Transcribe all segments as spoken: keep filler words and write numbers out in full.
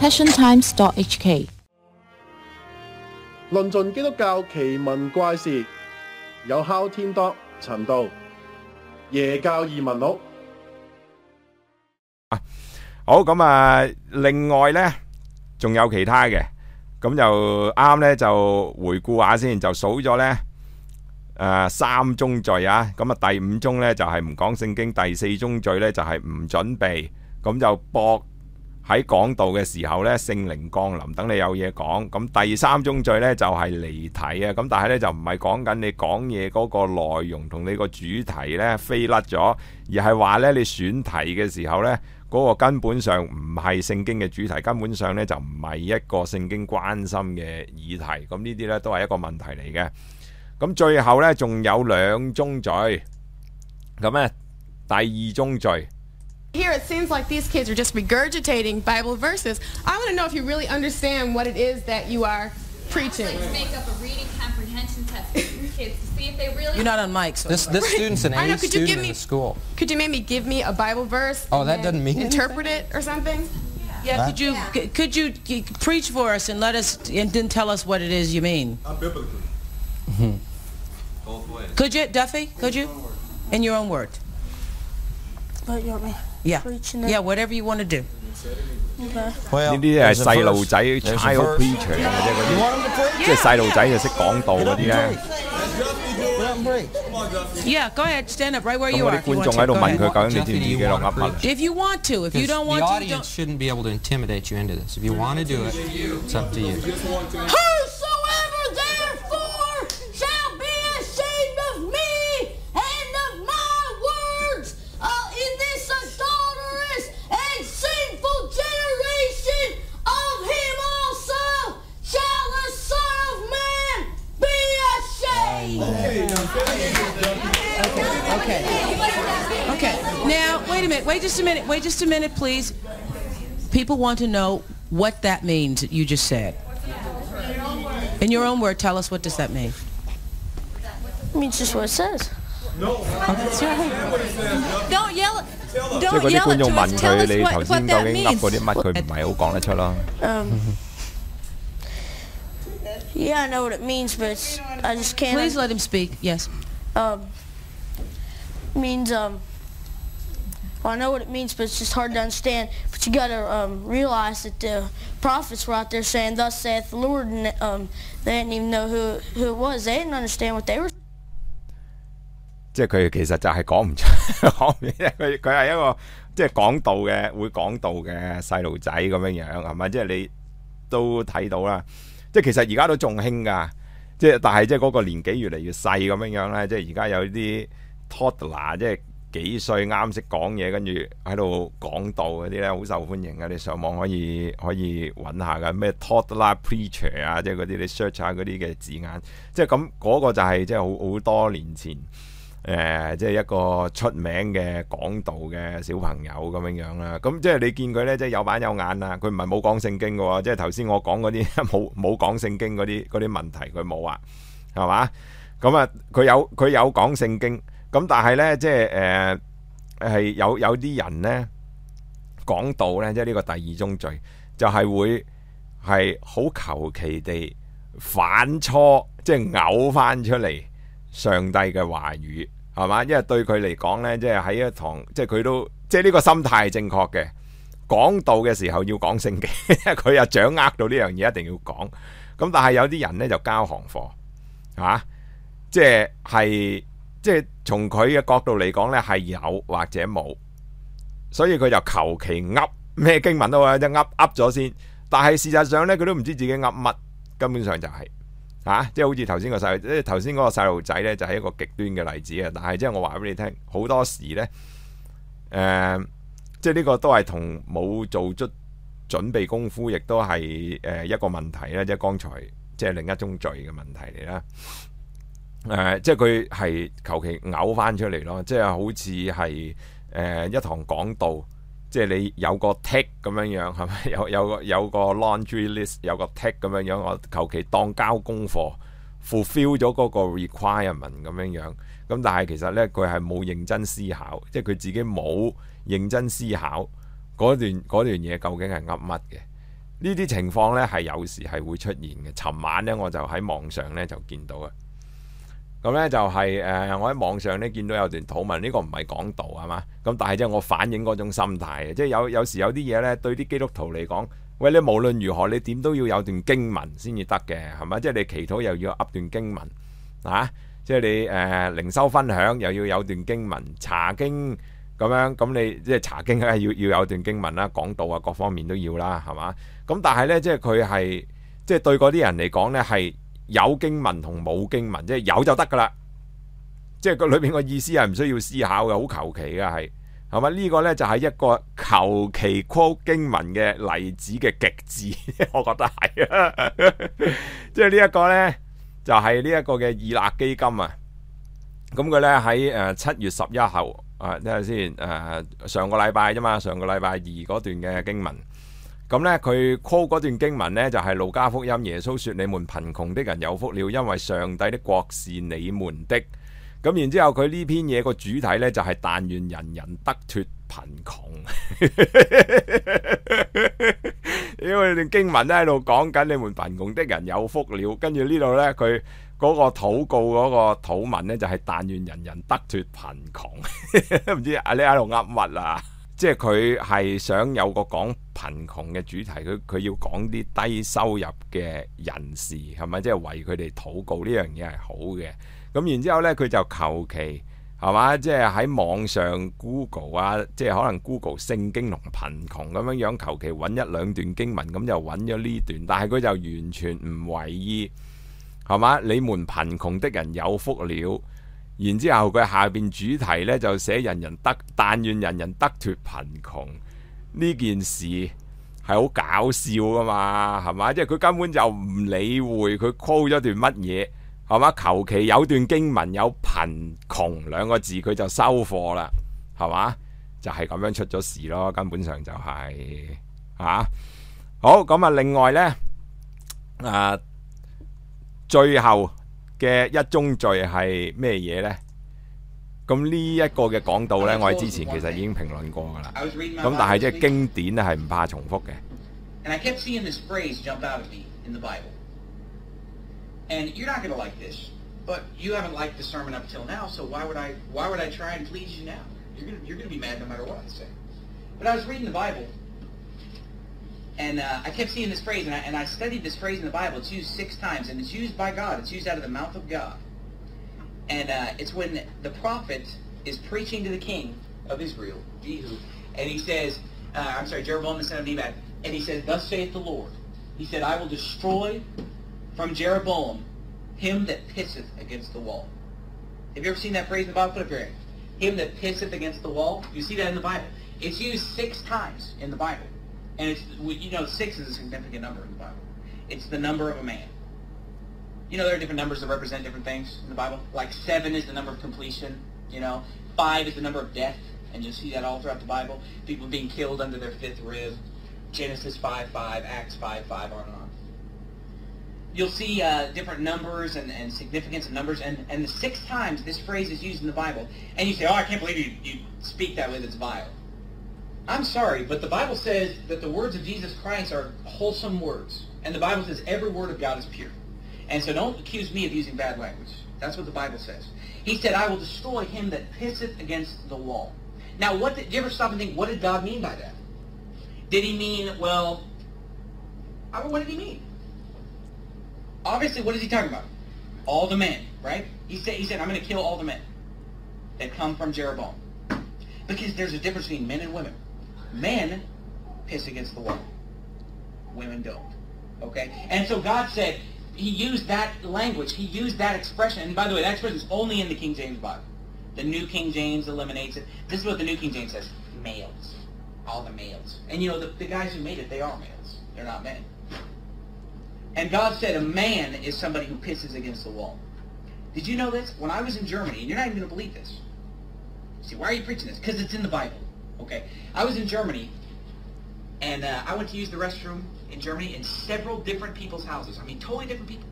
passion times dot h k。 論盡基督教奇聞怪事，有哮天多陳道耶教移民錄。 好咁啊，另外呢，仲有其他嘅，咁就啱呢，就回顧下先，就數咗呢誒三宗罪啊，咁啊第五宗呢就係唔講聖經，第四宗罪呢就係唔準備，咁就博喺講道嘅時候呢，聖靈降臨，等你有嘢講。咁第三宗罪呢就係離題啊，咁但係呢就唔係講緊你講嘢嗰個內容同你個主題呢飛甩咗，而係話呢你選題嘅時候呢，嗰個根本上唔係聖經嘅主題，根本上呢就唔係一個聖經關心嘅議題。咁呢啲呢都係一個問題嚟嘅。咁最後呢仲有兩宗罪，咁呢第二宗罪。 Here it seems like these kids are just regurgitating Bible verses. I want to know if you really understand what it is that you are preaching. Let's make up a reading comprehension test for these kids to see if they really. You're not on mic, so. This this student's an I know, A could you student give in me- the school. Could you maybe give me a Bible verse? Oh, and that then doesn't mean interpret it or something. Yeah, could you c- could you c- preach for us and let us and then tell us what it is you mean? Mm-hmm. Both ways. Could you, Duffy? Could you? In your own words. But you want me Yeah. preaching it? Yeah, whatever you want to do. Okay. well, 呢啲係 there's a 細路 verse. 仔 There's a child verse. preacher 啊，即係嗰 You 啲， want him to preach? 即係細路仔就識講道嗰啲咧。 Get up and preach. Yeah, go ahead. Stand up right where 咁 you 嗰 are. 啲 if you 觀 want 眾 to. 喺度 Go 問 ahead. 佢究竟你知唔 Jeffy, 知 do 幾 you 兩 wanna 噏乜？ preach? If you want to. If you Because don't the want to, audience don't. shouldn't be able to intimidate you into this. If you want to do it, it's up to you. Whosoever therefore shall be ashamed of me and of my words uh, in this adulterous and sinful generation, of him also shall the Son of Man be ashamed. Okay. Okay. Now, wait a minute. Wait just a minute. Wait just a minute, please. People want to know what that means that you just said. In your own word, tell us what does that mean? I mean, it's just what it says. Don't yell. 即係 Don't 嗰啲 yell 觀 it 眾 to 問 us. Tell 佢 us 你 what 頭 what 先究 that 竟噏 means. 嗰啲乜，佢唔係好講得出咯。 Um, yeah, I know what it means, but it's, I just can't. Please let him speak. Yes. Um, means um. Well, I know what it means, but it's just hard to understand. But you got to um, realize that the prophets were out there saying, "Thus saith the Lord," and um, they didn't even know who who it was. They didn't understand what they were. 即係佢其實就係講唔出，講唔出佢佢係一個即係講道嘅，會講道嘅細路仔咁樣樣係咪？即係你都睇到啦。即係其實而家都仲興㗎，即係但係即係嗰個年紀越嚟越細咁樣樣咧。即係而家有啲 toddler 即係幾歲啱識講嘢，跟住喺度講道嗰啲咧，好受歡迎嘅。你上網可以可以揾下㗎，咩 toddler preacher 啊，即係嗰啲你 search 下嗰啲嘅字眼。即係咁嗰個就係即係好好多年前。誒、呃，即係一個出名嘅講道嘅小朋友咁樣樣啦。咁即係你見佢呢，即係有板有眼啊。佢唔係冇講聖經嘅喎，即係頭先我講嗰啲冇冇講聖經嗰啲嗰啲問題，佢冇啊，係嘛？咁啊，佢有佢有講聖經，咁但係呢，即係誒係有有啲人呢講道呢，即係呢個第二宗罪，就係、是、會係好求其地反錯，即係嘔翻出嚟上帝嘅話語。係嘛？因為對佢嚟講呢，即係喺一堂，即係佢都即係呢個心態係正確嘅。講道嘅時候要講聖經，佢又掌握到呢樣嘢，一定要講。咁但係有啲人呢，就交行貨，啊，即係係即係從佢嘅角度嚟講呢，係有或者冇，所以佢就求其噏咩經文都好，即係噏噏咗先。但係事實上呢，佢都唔知自己噏乜，根本上就係、是。啊！即係好似頭先個細，即係頭先嗰個細路仔咧，就係、是、一個極端嘅例子啊！但係即係我話俾你聽，好多時咧，誒、呃，即係呢個都係同冇做足準備功夫，亦都係誒一個問題咧。即係剛才即係另一宗罪嘅問題嚟啦。誒、呃，即係佢係求其嘔翻出嚟咯，即係好似係誒一堂講道。即係你有個 tick 咁樣樣係咪？有有個有個 laundry list 有個 tick 咁樣樣，我求其當交功課 fulfill 咗嗰個 requirement 咁樣樣。咁但係其實咧佢係冇認真思考，即係佢自己冇認真思考嗰段嗰段嘢究竟係噏乜嘅。 呢啲情況呢係有時係會出現嘅。尋晚呢，我就喺網上呢就見到啊。咁呢就係、是、誒、呃，我喺網上呢見到有段討論，呢、這個唔係講道係嘛？咁但係即係我反映嗰種心態嘅，即係有有時有啲嘢呢對啲基督徒嚟講，喂，你無論如何你點都要有段經文先至得嘅，係咪？即係你祈禱又要噏段經文啊，即係你誒、呃、靈修分享又要有段經文，查經。咁樣咁你即係查經咧，要要有段經文啦，講道啊，各方面都要啦，係嘛？咁但係呢，即係佢係即係對嗰啲人嚟講呢，係有經文同冇經文，即係有就得噶啦。即係個裏邊個意思係唔需要思考嘅，好求其嘅係，係嘛？呢個呢就係一個求其 quote 經文嘅例子嘅極致，我覺得係啊。即係呢一個呢，就係呢一個嘅以勒基金啊。咁佢呢喺誒七月十一號。啊，睇下先，誒、呃、上個禮拜啫嘛，上個禮拜二嗰段嘅經文，咁呢，佢 call 嗰段經文呢，就係、是、路加福音，耶穌說：你們貧窮的人有福了，因為上帝的國是你們的。咁然之後佢呢篇嘢個主題呢，就係、是、但願人人得脫貧窮。因為段經文都喺度講緊你們貧窮的人有福了，跟住呢度呢，佢。嗰個禱告嗰個禱文呢，就係但願人人得脫貧窮，唔知啊你喺度噏乜啊？即係佢係想有個講貧窮嘅主題，佢佢要講啲低收入嘅人士係咪？即係為佢哋禱告呢樣嘢係好嘅。咁然之後呢，佢就求其係嘛，即係喺網上 Google 啊，即係可能 Google 聖經同貧窮咁樣樣，求其揾一兩段經文，咁就揾咗呢段，但係佢就完全唔為意。係嘛？你們貧窮的人有福了，然之後佢下邊主題呢，就寫人人得，但願人人得脫貧窮。呢件事係好搞笑噶嘛？係嘛？即係佢根本就唔理會佢 call 咗段乜嘢，係嘛？求其有段經文有貧窮兩個字，佢就收貨啦，係嘛？就係、是、咁樣出咗事咯，根本上就係、是、啊。好，咁啊，另外呢。啊。最後嘅一宗罪係咩嘢呢？咁呢一個嘅講道呢，我哋之前其實已經評論過噶啦。咁但係即係經典咧係唔怕重複嘅。And I kept seeing this phrase jump out at me in the Bible. And you're not going to like this, but you haven't liked the sermon up till now, so why would I why would I try and please you now? You're going you're going to be mad no matter what I say. But I was reading the Bible. And uh, I kept seeing this phrase, and I, and I studied this phrase in the Bible. It's used six times, and it's used by God. It's used out of the mouth of God. And uh, it's when the prophet is preaching to the king of Israel, Jehu, and he says, uh, I'm sorry, Jeroboam the son of Nebat, and he says, thus saith the Lord. He said, I will destroy from Jeroboam him that pisseth against the wall. Have you ever seen that phrase in the Bible? Put up your hand. Him that pisseth against the wall. You see that in the Bible. It's used six times in the Bible. And it's, you know, six is a significant number in the Bible. It's the number of a man. You know, there are different numbers that represent different things in the Bible. Like seven is the number of completion. You know, five is the number of death. And you'll see that all throughout the Bible. People being killed under their fifth rib. Genesis five five, Acts five five, on and on. You'll see uh, different numbers and, and significance of numbers. And, and the six times this phrase is used in the Bible. And you say, oh, I can't believe you, you speak that way, that's vile. I'm sorry, but the Bible says that the words of Jesus Christ are wholesome words. And the Bible says every word of God is pure. And so don't accuse me of using bad language. That's what the Bible says. He said, I will destroy him that pisseth against the wall. Now, what did, did you ever stop and think, what did God mean by that? Did he mean, well, I mean, what did he mean? Obviously, what is he talking about? All the men, right? He said, he said I'm going to kill all the men that come from Jeroboam. Because there's a difference between men and women. Men piss against the wall. Women don't. Okay? And so God said, he used that language, he used that expression. And by the way, that expression is only in the King James Bible. The New King James eliminates it. This is what the New King James says. Males. All the males. And you know, the, the guys who made it, they are males. They're not men. And God said a man is somebody who pisses against the wall. Did you know this? When I was in Germany, and you're not even going to believe this. See, why are you preaching this? Because it's in the Bible. Okay, I was in Germany, and uh, I went to use the restroom in Germany in several different people's houses. I mean, totally different people.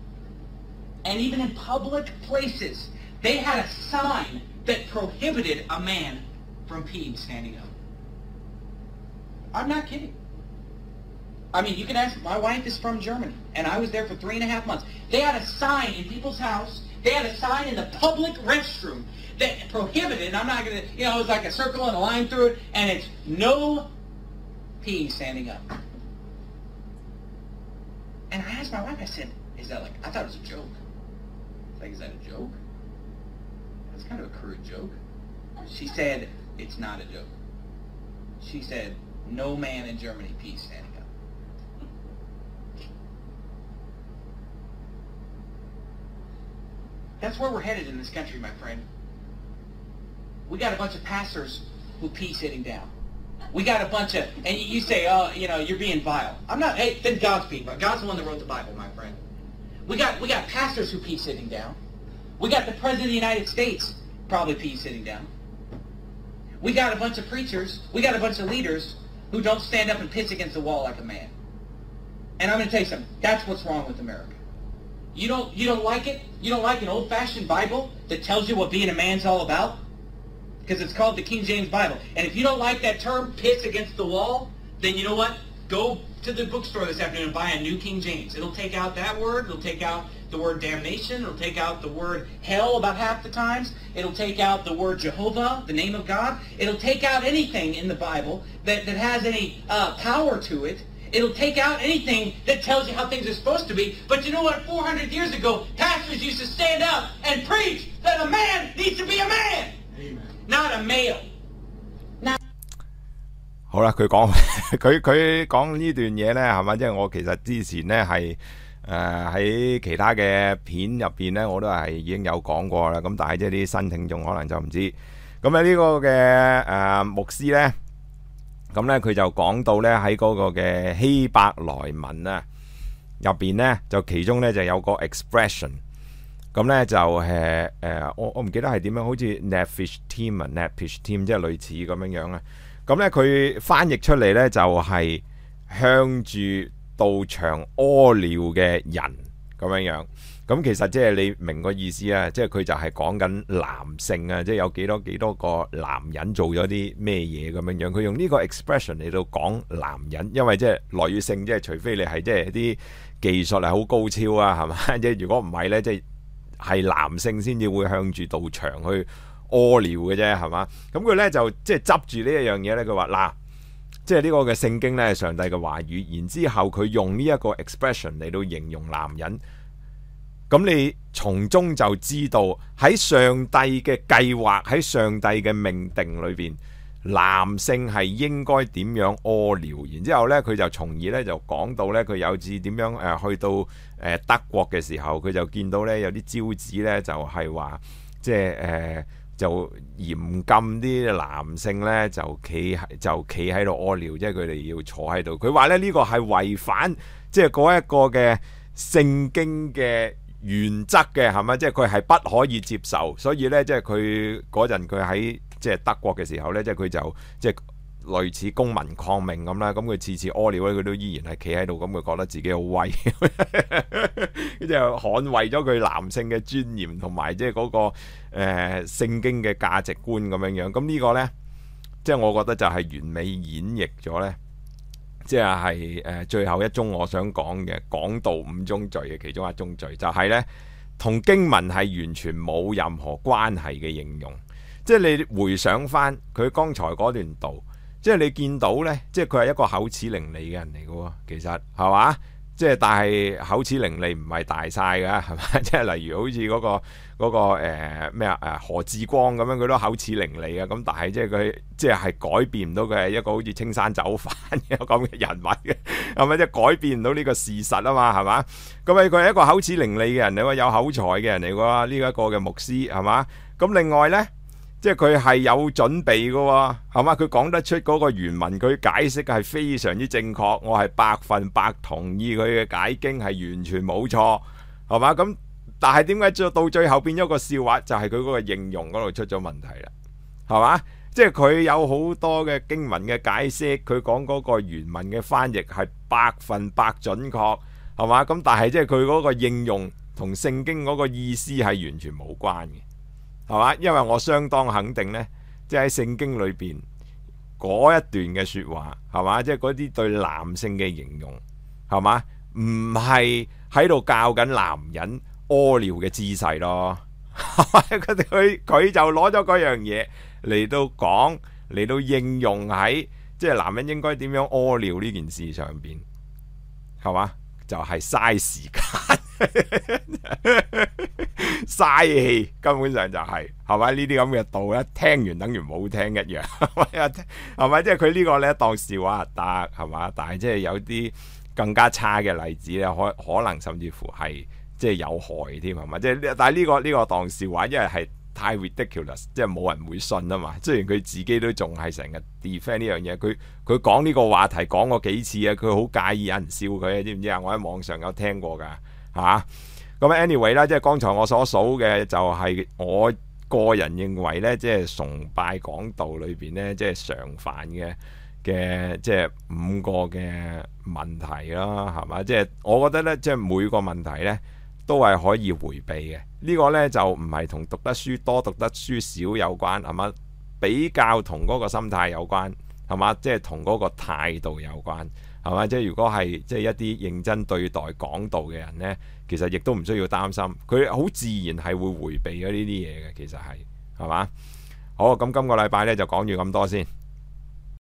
And even in public places, they had a sign that prohibited a man from peeing standing up. I'm not kidding. I mean, you can ask, my wife is from Germany, and I was there for three and a half months. They had a sign in people's house. They had a sign in the public restroom that prohibited, and I'm not going to, you know, it was like a circle and a line through it, and it's no peeing standing up. And I asked my wife, I said, is that like, I thought it was a joke. Like, is that a joke? That's kind of a crude joke. She said, it's not a joke. She said, no man in Germany pees standing up. That's where we're headed in this country, my friend. We got a bunch of pastors who pee sitting down. We got a bunch of, and you say, oh, you know, you're being vile. I'm not, hey, then God's peeing. God's the one that wrote the Bible, my friend. We got, we got pastors who pee sitting down. We got the President of the United States probably pee sitting down. We got a bunch of preachers, we got a bunch of leaders who don't stand up and piss against the wall like a man. And I'm going to tell you something. That's what's wrong with America. You don't, you don't like it? You don't like an old-fashioned Bible that tells you what being a man's all about? Because it's called the King James Bible. And if you don't like that term, piss against the wall, then you know what? Go to the bookstore this afternoon and buy a new King James. It'll take out that word. It'll take out the word damnation. It'll take out the word hell about half the times. It'll take out the word Jehovah, the name of God. It'll take out anything in the Bible that, that has any uh, power to it. It'll take out anything that tells you how things are supposed to be. But you know what? four hundred years ago, pastors used to stand up and preach that a man needs to be a man, Amen. Not a male. Not... 好啦，佢講佢佢講呢段嘢呢，係咪？即係我其實之前呢係誒喺其他嘅片入邊呢，我都係已經有講過啦。咁但係即係啲新聽眾可能就唔知。咁咧呢個嘅誒、呃、牧師呢。咁咧佢就講到咧喺嗰個嘅希伯來文啊入邊咧，就其中咧就有個 expression， 咁咧就誒誒我我唔記得係點樣，好似 Nephish team 啊 Nephish team 即係類似咁樣樣啊。咁咧佢翻譯出嚟咧就係向住道場屙尿嘅人咁樣樣。咁其實即係你明個意思啊，即係佢就係講緊男性啊，即係有幾多幾多個男人做咗啲咩嘢咁樣樣。佢用呢個 expression 嚟到講男人，因為即係女性，即係除非你係即係啲技術係好高超啊，係嘛？即係如果唔係咧，即係係男性先至會向住道場去屙尿嘅啫，係嘛？咁佢咧就即係執住呢一樣嘢咧，佢話嗱，即係呢個嘅聖經咧係上帝嘅話語，然之後佢用呢一個 expression 嚟到形容男人。咁你從中就知道喺上帝嘅計劃，喺上帝嘅命定裏邊，男性係應該點樣屙尿。然之後呢，佢就從而呢就講到呢，佢有次點樣誒、呃、去到誒、呃、德國嘅時候，佢就見到呢有啲招紙呢，就係、是、話，即係誒、呃、就嚴禁啲男性呢就企就企喺度屙尿，即係佢哋要坐喺度。佢話呢，呢、這個係違反即係嗰一個嘅聖經嘅原則嘅，係咪？即係佢係不可以接受，所以咧，即係佢嗰陣佢喺即係德國嘅時候咧，即係佢就即係類似公民抗命咁啦。咁佢次次屙尿咧，佢都依然係企喺度，咁佢覺得自己好威，跟住捍衛咗佢男性嘅尊嚴同埋即係嗰個誒、呃、聖經嘅價值觀咁樣樣。咁呢個咧，即係我覺得就係完美演繹咗咧。即係誒最後一宗我想講嘅講道五宗罪嘅其中一宗罪，就係呢同經文係完全冇任何關係嘅應用。即係你回想翻佢剛才嗰段道，即係你見到呢，即係佢係一個口齒伶俐嘅人嚟嘅喎，其實係嘛？即係但係口齒伶俐唔係大晒㗎，係嘛？即係例如好似嗰、嗰個嗰、嗰個誒咩啊誒何志光咁樣，佢都口齒伶俐嘅，咁但係即係佢即係係改變唔到佢係一個好似青山走反嘅咁嘅人物嘅，係咪？即係改變唔到呢個事實啊嘛，係嘛？咁啊佢係一個口齒伶俐嘅人嚟喎，有口才嘅人嚟喎，呢一個嘅牧師係嘛？咁另外咧。即係佢係有準備嘅喎，係嘛？佢講得出嗰個原文，佢解釋係非常之正確，我係百分百同意佢嘅解經係完全冇錯，係嘛？咁但係點解到最後變咗個笑話？就係佢嗰個應用嗰度出咗問題啦，係嘛？即係佢有好多嘅經文嘅解釋，佢講嗰個原文嘅翻譯係百分百準確，係嘛？咁但係即係佢嗰個應用同聖經嗰個意思係完全冇關嘅。係嘛？因為我相當肯定呢，即係喺聖經裏邊嗰一段嘅説話係嘛？即係嗰啲對男性嘅形容係嘛？唔係喺度教緊男人屙尿嘅姿勢咯。佢佢佢就攞咗嗰樣嘢嚟到講，嚟到應用喺即係男人應該點樣屙尿呢件事上邊，係嘛？就係、是、嘥時間、嘥氣，根本上就係係咪呢啲咁嘅道咧？聽完等於冇聽一樣，係咪？即係佢呢個咧當笑話得係嘛？但係即係有啲更加差嘅例子咧，可可能甚至乎係。即係有害添係嘛？即係但係、呢、呢個呢、呢個當笑話，因為係太 ridiculous，即係冇人會信啊嘛。雖然佢自己都仲係成日 defend 呢樣嘢，佢佢講呢個話題講過幾次啊，佢好介意有人笑佢啊，知唔知啊？我喺網上有聽過㗎嚇。咁、啊、anyway 啦，即係剛才我所數嘅就係我個人認為咧，即係崇拜講道裏邊咧，即係常犯嘅嘅即係五個嘅問題啦，係嘛？即係我覺得咧，即係每個問題咧。都係可以迴避嘅，呢、這個呢，就唔係同讀得書多讀得書少有關，係嘛？比較同嗰個心態有關，係嘛？即係同嗰個態度有關，係嘛？即係如果係即係一啲認真對待講道嘅人呢，其實亦都唔需要擔心，佢好自然係會迴避咗呢啲嘢嘅，其實係係嘛？好，咁今個禮拜呢，就講住咁多先。